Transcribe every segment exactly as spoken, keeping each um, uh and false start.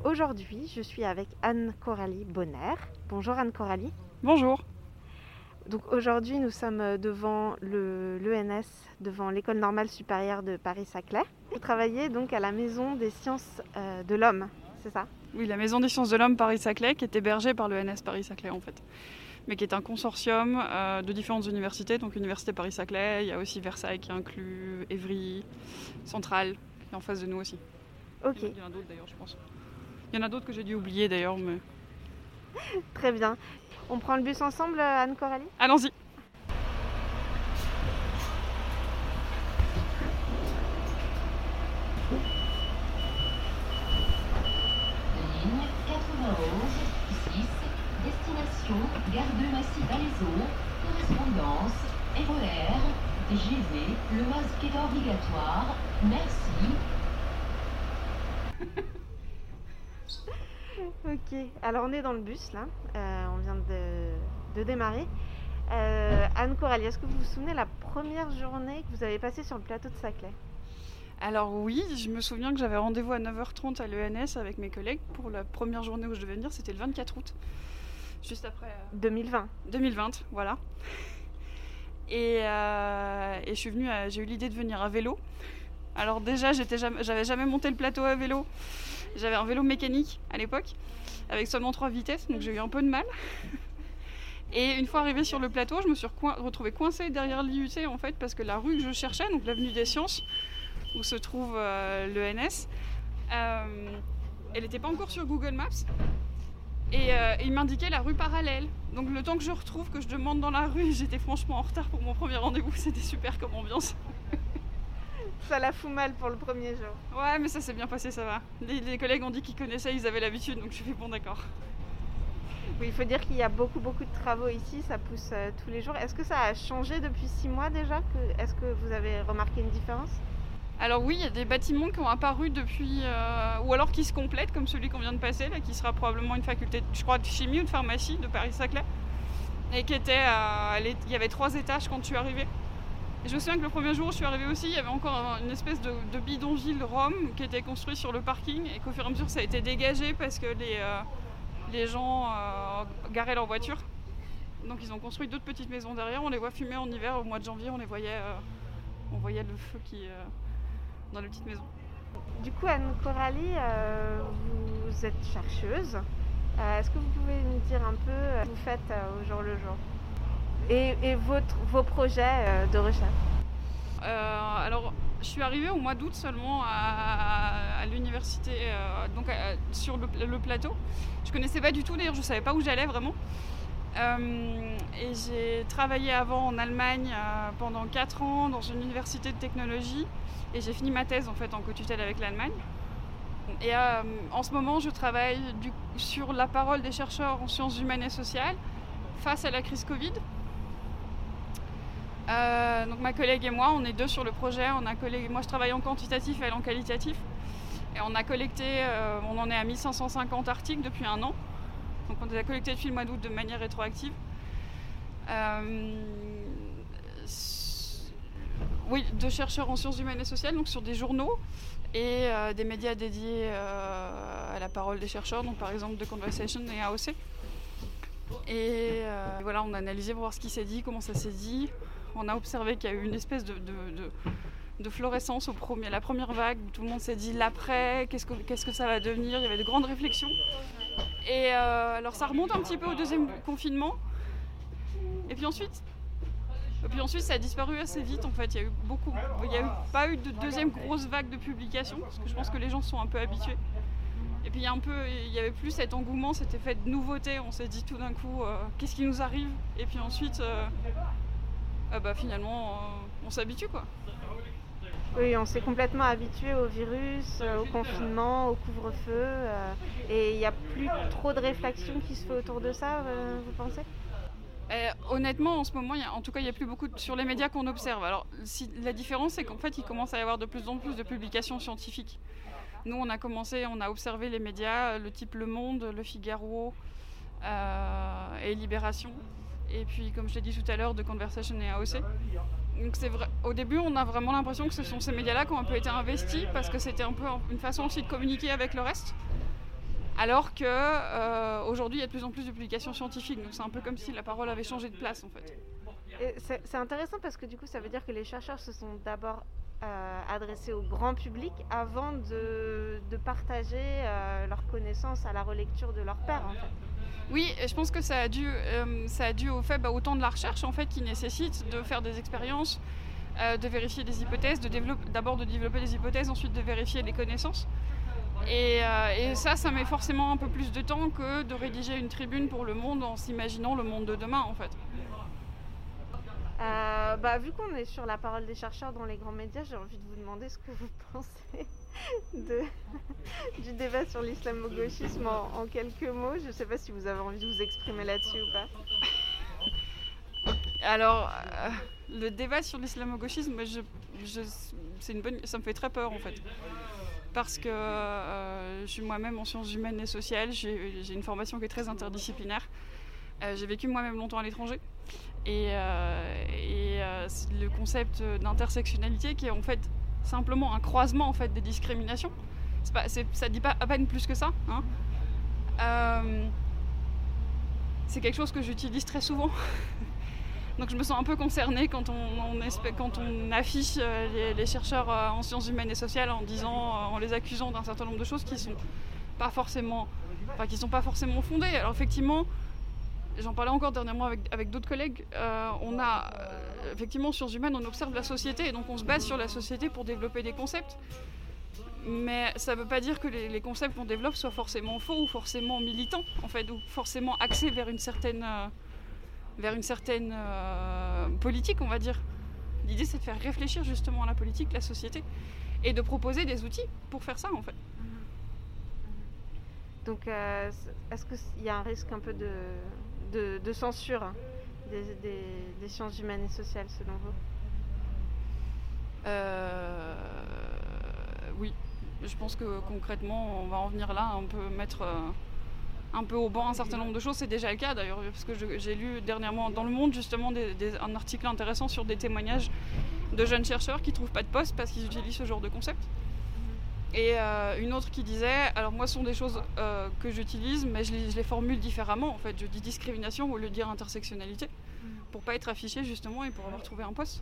Aujourd'hui, je suis avec Anne-Coralie Bonner. Bonjour Anne-Coralie. Bonjour. Donc aujourd'hui, nous sommes devant le, l'E N S, devant l'École normale supérieure de Paris-Saclay. Vous travaillez donc à la Maison des sciences euh, de l'homme, c'est ça? Oui, la Maison des sciences de l'homme Paris-Saclay, qui est hébergée par l'E N S Paris-Saclay en fait, mais qui est un consortium euh, de différentes universités, donc Université Paris-Saclay, il y a aussi Versailles qui est inclus, Évry, Centrale, qui est en face de nous aussi. Ok. Il y en a d'autres d'ailleurs, je pense. Il y en a d'autres que j'ai dû oublier d'ailleurs, mais... Très bien. On prend le bus ensemble, Anne-Coralie? Allons-y. Ligne quatre-vingt-onze, six, destination Gare de Massy-Palaiseau, correspondance R E R, G V, le masque est obligatoire, merci. Ok, alors on est dans le bus là, euh, on vient de, de démarrer. Euh, Anne-Coralie, est-ce que vous vous souvenez la première journée que vous avez passée sur le plateau de Saclay? Alors oui, je me souviens que j'avais rendez-vous à neuf heures trente à l'E N S avec mes collègues pour la première journée où je devais venir, c'était le vingt-quatre août, juste après... Euh... deux mille vingt. deux mille vingt, voilà. Et, euh, et je suis venue, à, j'ai eu l'idée de venir à vélo. Alors déjà, j'étais jamais, j'avais jamais monté le plateau à vélo. J'avais un vélo mécanique à l'époque, avec seulement trois vitesses, donc j'ai eu un peu de mal. Et une fois arrivée sur le plateau, je me suis recoin- retrouvée coincée derrière l'I U T en fait, parce que la rue que je cherchais, donc l'avenue des Sciences, où se trouve euh, l'E N S, euh, elle n'était pas encore sur Google Maps. Et euh, il m'indiquait la rue parallèle. Donc le temps que je retrouve, que je demande dans la rue, j'étais franchement en retard pour mon premier rendez-vous. C'était super comme ambiance. Ça la fout mal pour le premier jour. Ouais, mais ça s'est bien passé, ça va. Les, les collègues ont dit qu'ils connaissaient, ils avaient l'habitude, donc je suis bon, d'accord. Oui, il faut dire qu'il y a beaucoup, beaucoup de travaux ici, ça pousse euh, tous les jours. Est-ce que ça a changé depuis six mois déjà que... Est-ce que vous avez remarqué une différence? Alors oui, il y a des bâtiments qui ont apparu depuis, euh, ou alors qui se complètent, comme celui qu'on vient de passer, là, qui sera probablement une faculté, je crois, de chimie ou de pharmacie de Paris-Saclay, et qui était, à, il y avait trois étages quand je suis arrivée. Et je me souviens que le premier jour où je suis arrivée aussi, il y avait encore une espèce de, de bidonville Rome qui était construit sur le parking, et qu'au fur et à mesure ça a été dégagé parce que les, euh, les gens euh, garaient leur voiture. Donc ils ont construit d'autres petites maisons derrière, on les voit fumer en hiver, au mois de janvier on les voyait, euh, on voyait le feu qui... Euh, dans les petites maisons. Du coup, Anne-Coralie, euh, vous êtes chercheuse. Euh, est-ce que vous pouvez nous dire un peu ce que vous faites euh, au jour le jour et, et votre, vos projets euh, de recherche? euh, Alors, je suis arrivée au mois d'août seulement à, à l'université, euh, donc à, sur le, le plateau. Je connaissais pas du tout, d'ailleurs, je savais pas où j'allais vraiment. Euh, et j'ai travaillé avant en Allemagne euh, pendant quatre ans dans une université de technologie. Et j'ai fini ma thèse en fait en co-tutelle avec l'Allemagne. Et euh, en ce moment, je travaille du, sur la parole des chercheurs en sciences humaines et sociales face à la crise Covid. Euh, donc ma collègue et moi, on est deux sur le projet. On a collé... Moi, je travaille en quantitatif et elle en qualitatif. Et on a collecté, euh, on en est à mille cinq cent cinquante articles depuis un an. Donc on les a collectés depuis le mois d'août de manière rétroactive. Euh, Oui, de chercheurs en sciences humaines et sociales, donc sur des journaux et euh, des médias dédiés euh, à la parole des chercheurs, donc par exemple The Conversation et A O C. Et euh, voilà, on a analysé pour voir ce qui s'est dit, comment ça s'est dit. On a observé qu'il y a eu une espèce de, de, de, de florescence au premier, la première vague, où tout le monde s'est dit l'après, qu'est-ce que, qu'est-ce que ça va devenir. Il y avait de grandes réflexions. Et euh, alors ça remonte un petit peu au deuxième confinement. Et puis ensuite... Et puis ensuite, ça a disparu assez vite. En fait, il y a eu beaucoup, il n'y a eu, pas eu de deuxième grosse vague de publications, parce que je pense que les gens sont un peu habitués. Et puis il y a un peu, il y avait plus cet engouement, cet effet de nouveauté. On s'est dit tout d'un coup, euh, qu'est-ce qui nous arrive? Et puis ensuite, euh, euh, bah, finalement, euh, on s'habitue quoi. Oui, on s'est complètement habitué au virus, euh, au confinement, au couvre-feu, euh, et il n'y a plus trop de réflexion qui se fait autour de ça, euh, vous pensez? Euh, honnêtement, en ce moment, y a, en tout cas, il n'y a plus beaucoup de, sur les médias qu'on observe. Alors, si, la différence, c'est qu'en fait, il commence à y avoir de plus en plus de publications scientifiques. Nous, on a commencé, on a observé les médias, le type Le Monde, Le Figaro euh, et Libération. Et puis, comme je l'ai dit tout à l'heure, The Conversation et A O C. Donc, c'est vrai. Au début, on a vraiment l'impression que ce sont ces médias-là qui ont un peu été investis parce que c'était un peu une façon aussi de communiquer avec le reste. Alors qu'aujourd'hui, euh, il y a de plus en plus de publications scientifiques. Donc c'est un peu comme si la parole avait changé de place en fait. Et c'est, c'est intéressant parce que du coup, ça veut dire que les chercheurs se sont d'abord euh, adressés au grand public avant de, de partager euh, leurs connaissances à la relecture de leurs pairs en fait. Oui, et je pense que ça a dû, euh, ça a dû au fait, bah, au temps de la recherche en fait, qui nécessite de faire des expériences, euh, de vérifier des hypothèses, de développer, d'abord de développer des hypothèses, ensuite de vérifier les connaissances. Et, euh, et ça, ça met forcément un peu plus de temps que de rédiger une tribune pour Le Monde en s'imaginant le monde de demain en fait. Euh, bah, vu qu'on est sur la parole des chercheurs dans les grands médias, j'ai envie de vous demander ce que vous pensez de, du débat sur l'islamo-gauchisme en, en quelques mots. Je ne sais pas si vous avez envie de vous exprimer là-dessus ou pas. Alors, euh, le débat sur l'islamo-gauchisme, je, je, c'est une bonne, ça me fait très peur en fait. Parce que euh, je suis moi-même en sciences humaines et sociales, j'ai, j'ai une formation qui est très interdisciplinaire. Euh, j'ai vécu moi-même longtemps à l'étranger. Et, euh, et euh, le concept d'intersectionnalité qui est en fait simplement un croisement en fait, des discriminations. C'est pas, c'est, ça ne dit pas à peine plus que ça. Hein. Euh, c'est quelque chose que j'utilise très souvent. Donc je me sens un peu concernée quand on, on, espère, quand on affiche les, les chercheurs en sciences humaines et sociales en, disant, en les accusant d'un certain nombre de choses qui ne sont pas forcément, enfin, qui sont pas forcément fondées. Alors effectivement, j'en parlais encore dernièrement avec, avec d'autres collègues, euh, on a, euh, effectivement, en sciences humaines, on observe la société, et donc on se base sur la société pour développer des concepts. Mais ça ne veut pas dire que les, les concepts qu'on développe soient forcément faux ou forcément militants, en fait, ou forcément axés vers une certaine, euh, vers une certaine euh, politique, on va dire. L'idée, c'est de faire réfléchir justement à la politique, la société, et de proposer des outils pour faire ça, en fait. Donc, euh, est-ce qu'il y a un risque un peu de... De, de censure hein, des, des, des sciences humaines et sociales, selon vous ? euh, Oui, je pense que concrètement, on va en venir là, on peut mettre euh, un peu au banc un certain nombre de choses. C'est déjà le cas d'ailleurs, parce que je, j'ai lu dernièrement dans Le Monde justement des, des, un article intéressant sur des témoignages de jeunes chercheurs qui ne trouvent pas de poste parce qu'ils utilisent ce genre de concept. Et euh, une autre qui disait, alors moi ce sont des choses euh, que j'utilise, mais je les, je les formule différemment en fait. Je dis discrimination au lieu de dire intersectionnalité, pour pas être affiché justement et pour avoir trouvé un poste.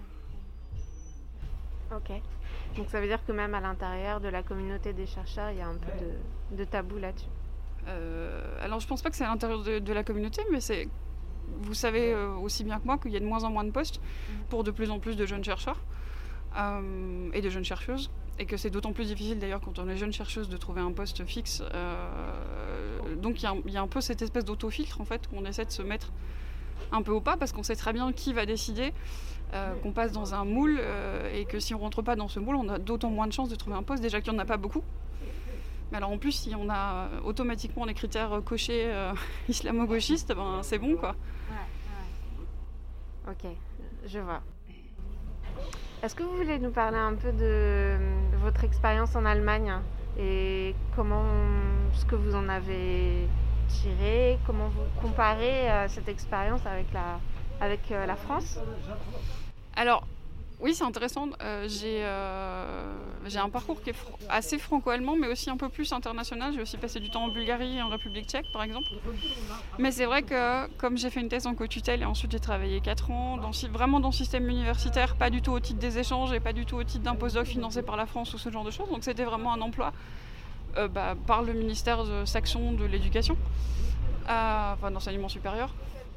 Ok. Donc ça veut dire que même à l'intérieur de la communauté des chercheurs, il y a un peu de, de tabou là-dessus. Euh, alors je pense pas que c'est à l'intérieur de, de la communauté, mais c'est, vous savez euh, aussi bien que moi qu'il y a de moins en moins de postes pour de plus en plus de jeunes chercheurs euh, et de jeunes chercheuses. Et que c'est d'autant plus difficile d'ailleurs quand on est jeune chercheuse de trouver un poste fixe. Euh, donc il y, y a un peu cette espèce d'autofiltre en fait qu'on essaie de se mettre un peu au pas parce qu'on sait très bien qui va décider euh, qu'on passe dans un moule euh, et que si on rentre pas dans ce moule, on a d'autant moins de chances de trouver un poste. Déjà qu'il n'y en a pas beaucoup. Mais alors en plus, si on a automatiquement les critères cochés euh, islamo-gauchistes, ben c'est bon quoi. Ouais, ouais. Ok, je vois. Est-ce que vous voulez nous parler un peu de votre expérience en Allemagne et comment, ce que vous en avez tiré, comment vous comparez euh, cette expérience avec la, avec, euh, la France ? Alors, oui, c'est intéressant. Euh, j'ai, euh, j'ai un parcours qui est fr- assez franco-allemand, mais aussi un peu plus international. J'ai aussi passé du temps en Bulgarie et en République tchèque, par exemple. Mais c'est vrai que, comme j'ai fait une thèse en co-tutelle et ensuite j'ai travaillé quatre ans, dans, vraiment dans le système universitaire, pas du tout au titre des échanges et pas du tout au titre d'un postdoc financé par la France ou ce genre de choses. Donc c'était vraiment un emploi euh, bah, par le ministère de saxon de l'éducation, euh, enfin d'enseignement supérieur.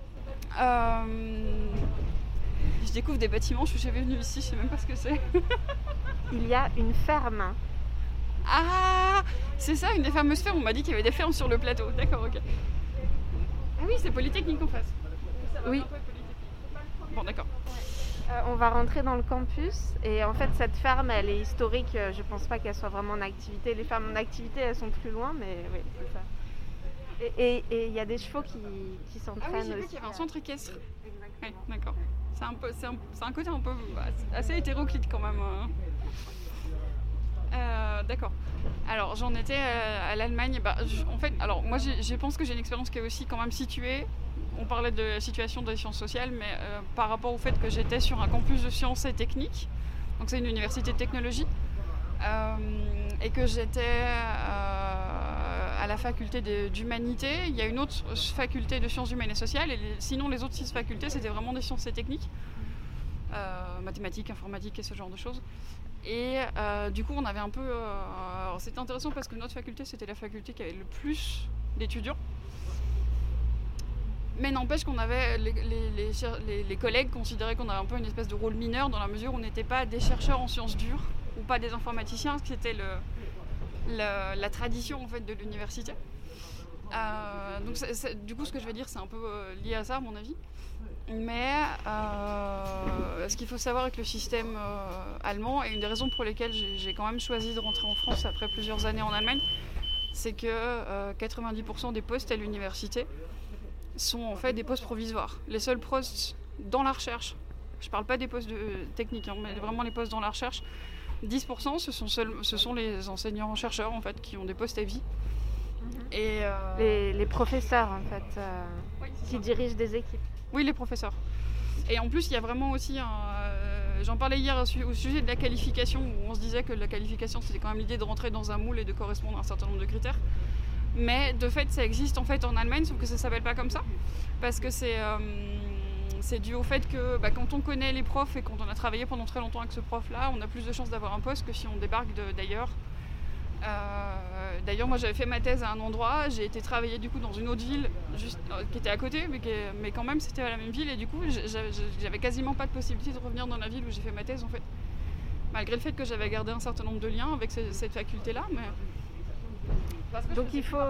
Euh, Je découvre des bâtiments, je suis jamais venue ici, je sais même pas ce que c'est. Il y a une ferme. Ah, c'est ça, une des fameuses fermes. On m'a dit qu'il y avait des fermes sur le plateau. D'accord, ok. Ah oui, c'est Polytechnique en face. Oui. Bon, d'accord. Euh, on va rentrer dans le campus et en fait cette ferme elle est historique, je pense pas qu'elle soit vraiment en activité. Les fermes en activité elles sont plus loin mais oui c'est ça. Et il y a des chevaux qui, qui s'entraînent aussi. Ah oui, j'ai vu qu'il y avait un centre équestre. Oui, d'accord. C'est un, peu, c'est, un, c'est un côté un peu assez hétéroclite quand même. Euh, d'accord. Alors j'en étais à, à l'Allemagne. Bah, je, en fait, alors moi j'ai, je pense que j'ai une expérience qui est aussi quand même située. On parlait de la situation des sciences sociales, mais euh, par rapport au fait que j'étais sur un campus de sciences et techniques, donc c'est une université de technologie, euh, et que j'étais euh, à la faculté de- d'humanité. Il y a une autre faculté de sciences humaines et sociales. Et les- sinon, les autres six facultés, c'était vraiment des sciences et techniques. Euh, mathématiques, informatique et ce genre de choses. Et euh, du coup, on avait un peu... Euh, alors, c'était intéressant parce que notre faculté, c'était la faculté qui avait le plus d'étudiants. Mais n'empêche qu'on avait... Les, les, les, les, les collègues considéraient qu'on avait un peu une espèce de rôle mineur dans la mesure où on n'était pas des chercheurs en sciences dures ou pas des informaticiens, ce qui était le, le, la tradition en fait, de l'université. Euh, donc c'est, c'est, du coup, ce que je vais dire, c'est un peu euh, lié à ça, à mon avis. Mais euh, ce qu'il faut savoir avec le système euh, allemand, et une des raisons pour lesquelles j'ai, j'ai quand même choisi de rentrer en France après plusieurs années en Allemagne, c'est que euh, quatre-vingt-dix pour cent des postes à l'université sont en fait des postes provisoires. Les seuls postes dans la recherche, je ne parle pas des postes de, euh, techniques, hein, mais vraiment les postes dans la recherche, dix pour cent ce sont, seuls, ce sont les enseignants-chercheurs en fait, qui ont des postes à vie. Mm-hmm. Et, euh... les, les professeurs en fait, euh, oui, qui dirigent des équipes. Oui, les professeurs. Et en plus, il y a vraiment aussi un... Euh, j'en parlais hier au sujet de la qualification, où on se disait que la qualification, c'était quand même l'idée de rentrer dans un moule et de correspondre à un certain nombre de critères. Mais de fait, ça existe en fait en Allemagne, sauf que ça ne s'appelle pas comme ça. Parce que c'est, euh, c'est dû au fait que bah, quand on connaît les profs et quand on a travaillé pendant très longtemps avec ce prof-là, on a plus de chances d'avoir un poste que si on débarque de, d'ailleurs. Euh, d'ailleurs, moi j'avais fait ma thèse à un endroit, j'ai été travailler du coup dans une autre ville juste, euh, qui était à côté, mais, qui, mais quand même c'était à la même ville, et du coup j'avais, j'avais quasiment pas de possibilité de revenir dans la ville où j'ai fait ma thèse en fait. Malgré le fait que j'avais gardé un certain nombre de liens avec ce, cette faculté-là, mais... Parce que Donc il faut...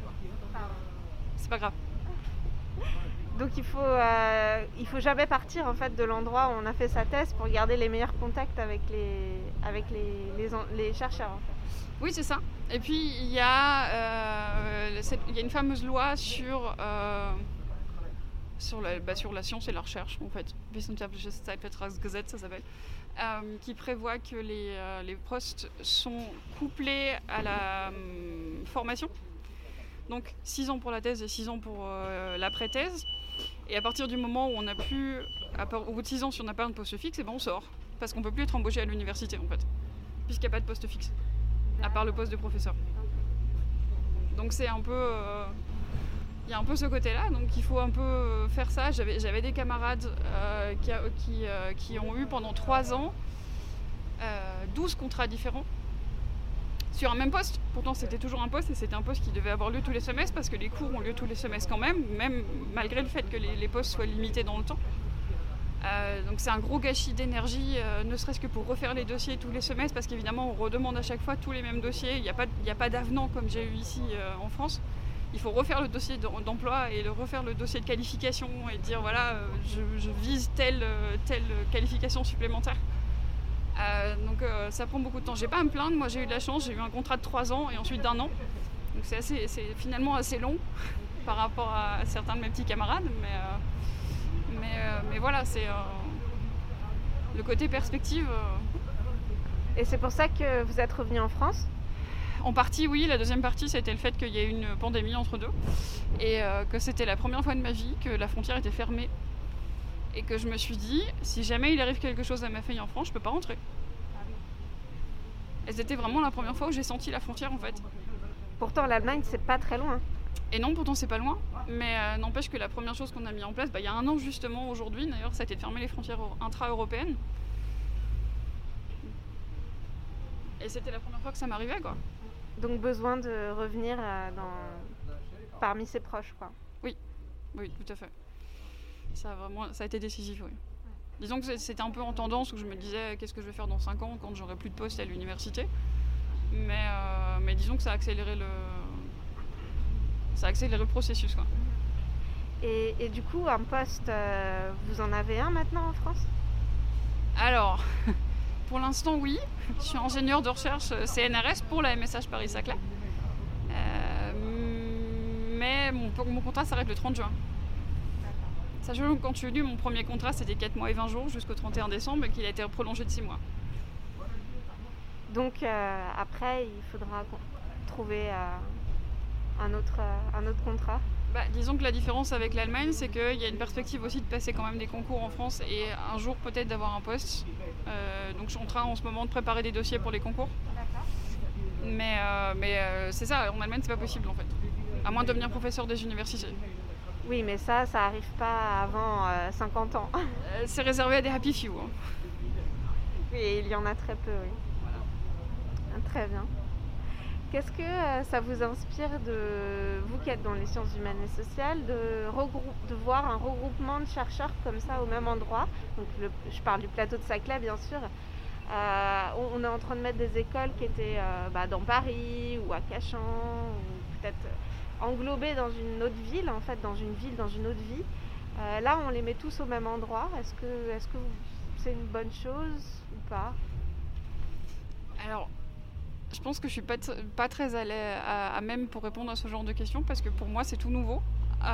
C'est pas grave. Donc il faut, euh, il faut jamais partir en fait de l'endroit où on a fait sa thèse pour garder les meilleurs contacts avec les, avec les, les, les chercheurs en fait. Oui, c'est ça. Et puis, il y, euh, il y a une fameuse loi sur, euh, sur, la, bah, sur la science et la recherche, en fait. Wissenschaftliches Zeitvertragsgesetz, ça s'appelle. Euh, qui prévoit que les, euh, les postes sont couplés à la euh, formation. Donc, six ans pour la thèse et six ans pour euh, l'après-thèse. Et à partir du moment où on n'a plus, à part, au bout de six ans, si on n'a pas un poste fixe, et ben on sort. Parce qu'on ne peut plus être embauché à l'université, en fait. Puisqu'il n'y a pas de poste fixe. À part le poste de professeur. Donc c'est un peu... Euh, il y a un peu ce côté-là, donc il faut un peu faire ça. J'avais, j'avais des camarades euh, qui, qui, euh, qui ont eu pendant trois ans euh, douze contrats différents sur un même poste. Pourtant c'était toujours un poste et c'était un poste qui devait avoir lieu tous les semestres parce que les cours ont lieu tous les semestres quand même, même malgré le fait que les, les postes soient limités dans le temps. Euh, donc c'est un gros gâchis d'énergie, euh, ne serait-ce que pour refaire les dossiers tous les semestres, parce qu'évidemment on redemande à chaque fois tous les mêmes dossiers, il n'y a pas, il n'y a pas d'avenant comme j'ai eu ici euh, en France. Il faut refaire le dossier d'emploi et le refaire le dossier de qualification et dire voilà, euh, je, je vise telle, telle qualification supplémentaire. Euh, donc euh, ça prend beaucoup de temps. J'ai pas à me plaindre, moi j'ai eu de la chance, j'ai eu un contrat de trois ans et ensuite d'un an. Donc c'est, assez, c'est finalement assez long par rapport à certains de mes petits camarades, mais... Euh, Mais, euh, mais voilà, c'est euh, le côté perspective. Euh... Et c'est pour ça que vous êtes revenu en France ? En partie, oui. La deuxième partie, c'était le fait qu'il y ait eu une pandémie entre deux. Et euh, que c'était la première fois de ma vie que la frontière était fermée. Et que je me suis dit, si jamais il arrive quelque chose à ma fille en France, je peux pas rentrer. Et c'était vraiment la première fois où j'ai senti la frontière, en fait. Pourtant, l'Allemagne, c'est pas très loin. Et non, pourtant c'est pas loin, mais euh, n'empêche que la première chose qu'on a mis en place, bah, il y a un an justement aujourd'hui, d'ailleurs, ça a été de fermer les frontières intra-européennes. Et c'était la première fois que ça m'arrivait, quoi. Donc besoin de revenir euh, dans... parmi ses proches, quoi. Oui, oui, tout à fait. Ça a, vraiment... ça a été décisif, oui. Disons que c'était un peu en tendance où je me disais qu'est-ce que je vais faire dans cinq ans quand j'aurai plus de poste à l'université. Mais, euh, mais disons que ça a accéléré le... Ça accélère le processus, quoi. Et, et du coup, un poste, euh, vous en avez un maintenant en France ? Alors, pour l'instant, oui. Je suis ingénieure de recherche C N R S pour la M S H Paris-Saclay. Euh, mais mon, mon contrat s'arrête le trente juin. Sachant que quand je suis venue, mon premier contrat, c'était quatre mois et vingt jours jusqu'au trente et un décembre et qu'il a été prolongé de six mois. Donc, euh, après, il faudra trouver... Euh... Un autre, euh, un autre contrat ? Bah, disons que la différence avec l'Allemagne, c'est qu'il y a une perspective aussi de passer quand même des concours en France et un jour peut-être d'avoir un poste. Euh, donc je suis en train en ce moment de préparer des dossiers pour les concours. Mais, euh, mais euh, c'est ça, en Allemagne, c'est pas possible en fait. À moins de devenir professeur des universités. Oui, mais ça, ça arrive pas avant euh, cinquante ans. Euh, c'est réservé à des happy few. Hein. Oui, il y en a très peu, oui. Voilà. Très bien. Qu'est-ce que euh, ça vous inspire, de vous qui êtes dans les sciences humaines et sociales, de, regroupe, de voir un regroupement de chercheurs comme ça au même endroit? Donc, le, je parle du plateau de Saclay, bien sûr. Euh, on, on est en train de mettre des écoles qui étaient euh, bah, dans Paris ou à Cachan, ou peut-être englobées dans une autre ville, en fait, dans une ville, dans une autre vie. Euh, là, on les met tous au même endroit. Est-ce que, est-ce que c'est une bonne chose ou pas? Alors, je pense que je suis pas, t- pas très à, à, à même pour répondre à ce genre de questions parce que pour moi c'est tout nouveau.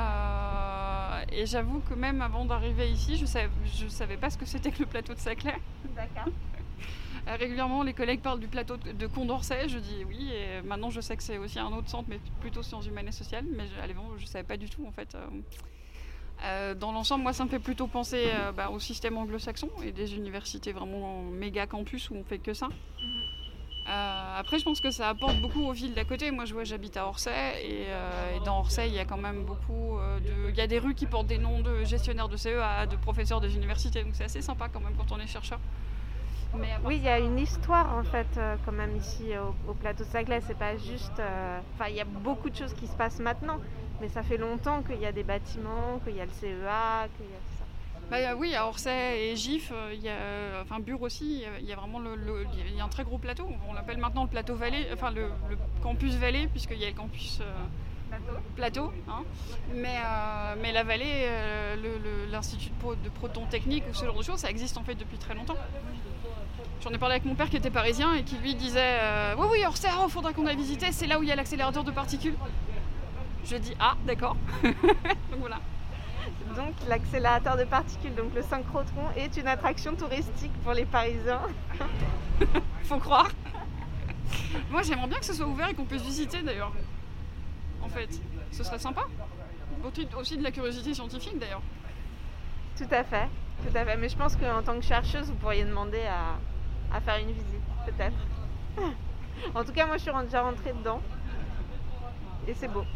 Euh, et j'avoue que même avant d'arriver ici, je savais, je savais pas ce que c'était que le plateau de Saclay. D'accord. euh, régulièrement, les collègues parlent du plateau de Condorcet. Je dis oui, et maintenant je sais que c'est aussi un autre centre, mais plutôt sciences humaines et sociales. Mais je, à l'époque, je savais pas du tout en fait. Euh, euh, dans l'ensemble, moi, ça me fait plutôt penser euh, bah, au système anglo-saxon et des universités vraiment méga campus où on fait que ça. Euh, après, je pense que ça apporte beaucoup aux villes d'à côté. Moi, je vois, j'habite à Orsay et, euh, et dans Orsay, il y a quand même beaucoup euh, de... Il y a des rues qui portent des noms de gestionnaires de C E A, de professeurs des universités, donc c'est assez sympa quand même quand on est chercheur. Mais oui, il y a une histoire en fait euh, quand même ici au, au plateau de Saclay. C'est pas juste... Enfin, euh, il y a beaucoup de choses qui se passent maintenant, mais ça fait longtemps qu'il y a des bâtiments, qu'il y a le C E A, qu'il y a tout ça. Bah, oui, à Orsay et Gif, il y a, enfin Bure aussi, il y a vraiment le, le, il y a un très gros plateau. On l'appelle maintenant le plateau Vallée, enfin le, le campus Vallée, puisqu'il y a le campus euh, plateau. plateau hein. mais, euh, mais la Vallée, euh, le, le, l'institut de, pro, de proton technique ou ce genre de choses, ça existe en fait depuis très longtemps. J'en ai parlé avec mon père qui était parisien et qui lui disait euh, oui, oui, Orsay, il oh, faudra qu'on aille visiter, c'est là où il y a l'accélérateur de particules. Je dis ah, d'accord. Donc voilà. Donc l'accélérateur de particules, donc le synchrotron, est une attraction touristique pour les Parisiens. Faut croire. Moi j'aimerais bien que ce soit ouvert et qu'on puisse visiter d'ailleurs. En fait, ce serait sympa. Aussi de la curiosité scientifique d'ailleurs. Tout à fait, tout à fait. Mais je pense qu'en tant que chercheuse, vous pourriez demander à, à faire une visite, peut-être. En tout cas, moi je suis déjà rentrée dedans. Et c'est beau.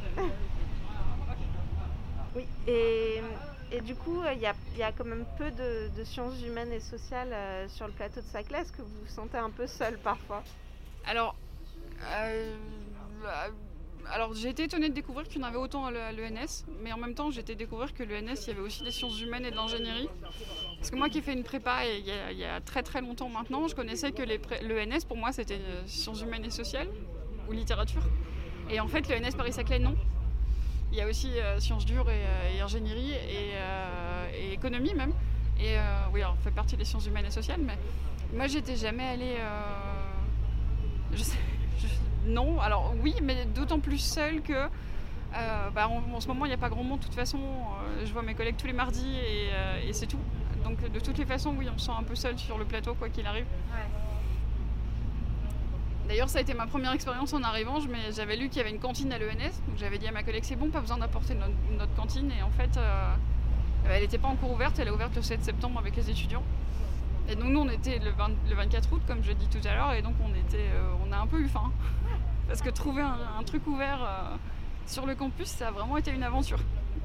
Oui, et, et du coup, il y a, y a quand même peu de, de sciences humaines et sociales euh, sur le plateau de Saclay. Est-ce que vous vous sentez un peu seul parfois? Alors, euh, alors j'ai été étonnée de découvrir qu'il y en avait autant à l'E N S, mais en même temps, j'ai été découvrir que l'E N S, il y avait aussi des sciences humaines et de l'ingénierie. Parce que moi qui ai fait une prépa il y a, il y a très très longtemps maintenant, je connaissais que l'E N S, pour moi, c'était sciences humaines et sociales, ou littérature. Et en fait, l'E N S Paris-Saclay, non. Il y a aussi euh, sciences dures et, euh, et ingénierie et, euh, et économie même. Et euh, oui, alors, on fait partie des sciences humaines et sociales, mais moi j'étais jamais allée. Euh, je sais, je, non, alors oui, mais d'autant plus seule que euh, bah, en, en ce moment il n'y a pas grand monde. De toute façon, euh, je vois mes collègues tous les mardis et, euh, et c'est tout. Donc de toutes les façons, oui, on se sent un peu seul sur le plateau quoi qu'il arrive. Ouais. D'ailleurs, ça a été ma première expérience en arrivant. Je j'avais lu qu'il y avait une cantine à l'E N S. Donc j'avais dit à ma collègue, c'est bon, pas besoin d'apporter notre, notre cantine. Et en fait, euh, elle n'était pas encore ouverte. Elle est ouverte le sept septembre avec les étudiants. Et donc nous, on était le, vingt, le vingt-quatre août, comme je dis tout à l'heure. Et donc on, était, euh, on a un peu eu faim. Parce que trouver un, un truc ouvert euh, sur le campus, ça a vraiment été une aventure.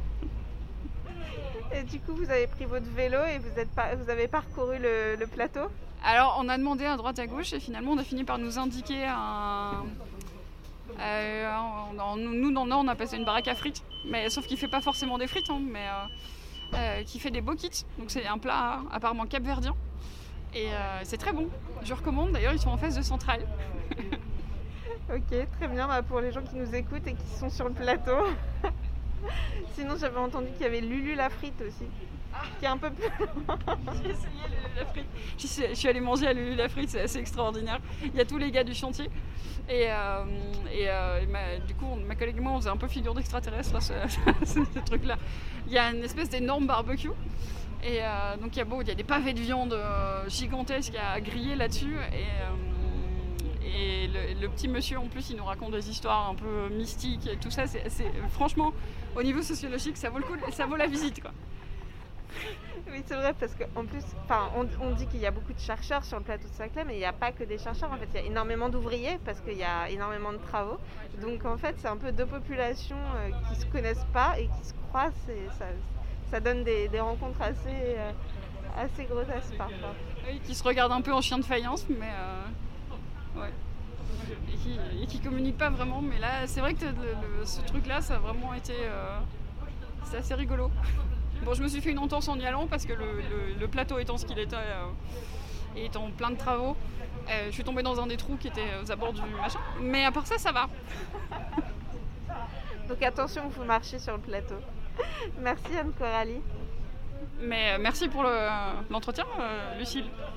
Et du coup, vous avez pris votre vélo et vous, êtes pas, vous avez parcouru le, le plateau? Alors, on a demandé à droite à gauche et finalement, on a fini par nous indiquer un... Euh, on, nous, dans le Nord, on a passé une baraque à frites, mais sauf qu'il ne fait pas forcément des frites, hein, mais euh, euh, qui fait des bokits. Donc, c'est un plat apparemment capverdien. Et euh, c'est très bon. Je recommande. D'ailleurs, ils sont en face de Centrale. Ok, très bien. Bah, pour les gens qui nous écoutent et qui sont sur le plateau. Sinon, j'avais entendu qu'il y avait Lulu la frite aussi. Qui est un peu plus loin. J'ai essayé Lulu la frite. Je suis allée manger à Lulu la frite, c'est assez extraordinaire. Il y a tous les gars du chantier. Et, euh, et, euh, et ma, du coup, ma collègue et moi, on faisait un peu figure d'extraterrestre, ce, ce, ce truc-là. Il y a une espèce d'énorme barbecue. Et euh, donc, il y, a beau, il y a des pavés de viande euh, gigantesques à griller là-dessus. Et, euh, et le, le petit monsieur, en plus, il nous raconte des histoires un peu mystiques et tout ça. C'est, c'est, franchement, au niveau sociologique, ça vaut le coup, ça vaut la visite, quoi. Oui, c'est vrai, parce qu'en plus, on, on dit qu'il y a beaucoup de chercheurs sur le plateau de Saclay, mais il n'y a pas que des chercheurs. En fait, il y a énormément d'ouvriers parce qu'il y a énormément de travaux. Donc, en fait, c'est un peu deux populations euh, qui ne se connaissent pas et qui se croisent. Et ça, ça donne des, des rencontres assez, euh, assez grotesques parfois. Oui, qui se regardent un peu en chien de faïence, mais euh, ouais. Et qui, et qui communiquent pas vraiment. Mais là, c'est vrai que le, le, ce truc-là, ça a vraiment été, euh, c'est assez rigolo. Bon, je me suis fait une entorse en y allant parce que le, le, le plateau étant ce qu'il était euh, et étant plein de travaux, euh, je suis tombée dans un des trous qui était aux abords du machin. Mais à part ça, ça va. Donc attention, vous marchez sur le plateau. Merci Anne Coralie. Mais euh, merci pour le, l'entretien, euh, Lucille.